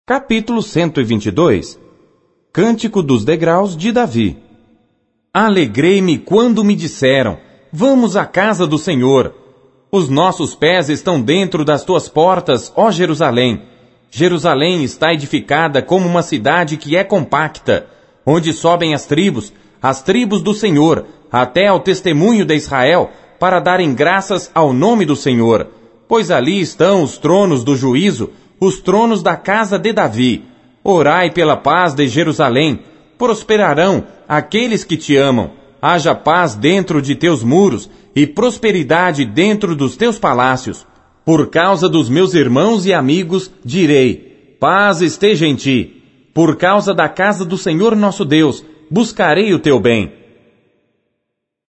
Capítulo 122. Cântico dos degraus de Davi. Alegrei-me quando me disseram: vamos à casa do Senhor. Os nossos pés estão dentro das tuas portas, ó Jerusalém. Jerusalém está edificada como uma cidade que é compacta, onde sobem as tribos do Senhor, até ao testemunho de Israel, para darem graças ao nome do Senhor. Pois ali estão os tronos do juízo, os tronos da casa de Davi. Orai pela paz de Jerusalém. Prosperarão aqueles que te amam. Haja paz dentro de teus muros e prosperidade dentro dos teus palácios. Por causa dos meus irmãos e amigos, direi: paz esteja em ti. Por causa da casa do Senhor nosso Deus, buscarei o teu bem.